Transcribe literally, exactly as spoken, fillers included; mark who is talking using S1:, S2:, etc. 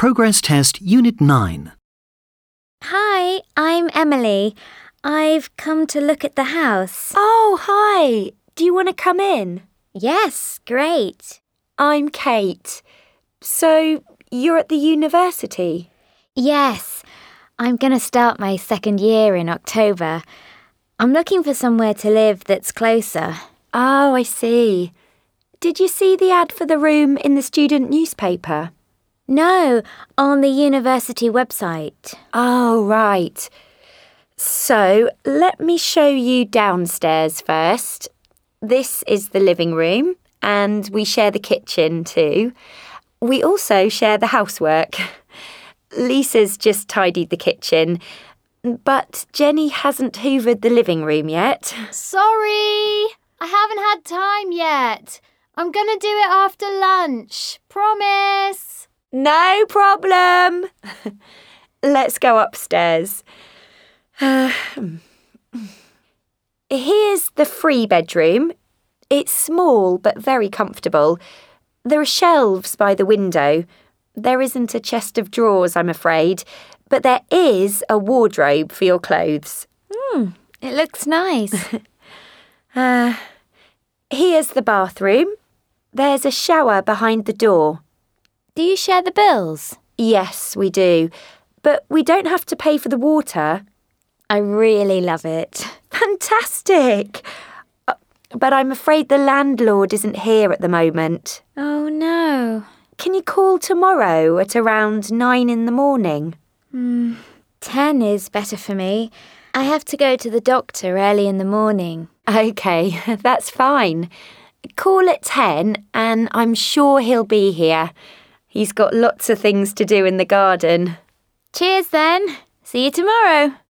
S1: Progress Test Unit nine.
S2: Hi, I'm Emily. I've come to look at the house.
S3: Oh, hi. Do you want to come in?
S2: Yes, great.
S3: I'm Kate. So, you're at the university?
S2: Yes, I'm going to start my second year in October. I'm looking for somewhere to live that's closer.
S3: Oh, I see. Did you see the ad for the room in the student newspaper?
S2: No, on the university website.
S3: Oh, right. So, let me show you downstairs first. This is the living room, and we share the kitchen too. We also share the housework. Lisa's just tidied the kitchen, but Jenny hasn't hoovered the living room yet.
S4: Sorry, I haven't had time yet. I'm going to do it after lunch. Promise.
S3: No problem. Let's go upstairs. Uh, here's the free bedroom. It's small but very comfortable. There are shelves by the window. There isn't a chest of drawers, I'm afraid, but there is a wardrobe for your clothes.
S2: Hmm, it looks nice.
S3: uh, here's the bathroom. There's a shower behind the door.
S2: Do you share the bills?
S3: Yes, we do. But we don't have to pay for the water.
S2: I really love it.
S3: Fantastic! Uh, but I'm afraid the landlord isn't here at the moment.
S2: Oh, no.
S3: Can you call tomorrow at around nine in the morning?
S2: Hmm, ten is better for me. I have to go to the doctor early in the morning.
S3: OK, that's fine. Call at ten and I'm sure he'll be here. He's got lots of things to do in the garden.
S2: Cheers then. See you tomorrow.